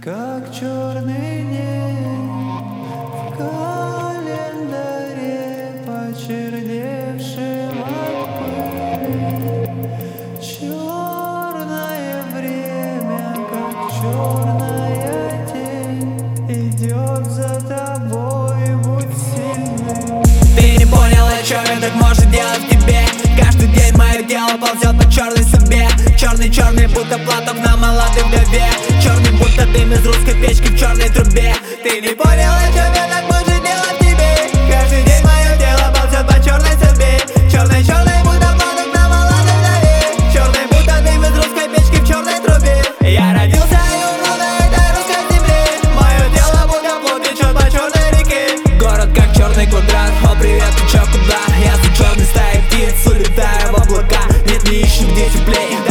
как черный день в календаре, почерневшем от пыли. Черное время, как черная тень, идет за тобой, будь сильным. Ты не поняла, что я так может делать в тебе. Каждый день мое тело ползет по черной судьбе. Черный, будто платок на молодой вдове. Черный, будто дым из русской печки в черной трубе. Ты не поняла, что я так может делать в тебе. Каждый день мое тело ползет по черной судьбе. Черный, будто платок на молодой вдове. Черный, будто дым из русской печки в черной трубе. Я родился и умру на этой русской земле. Мое тело будто плод течет по черной реке. Город как черный квадрат. О, привет, ты чё, куда? Я за черной стаей птиц улетаю в облака. Нет, не ищем, где теплее.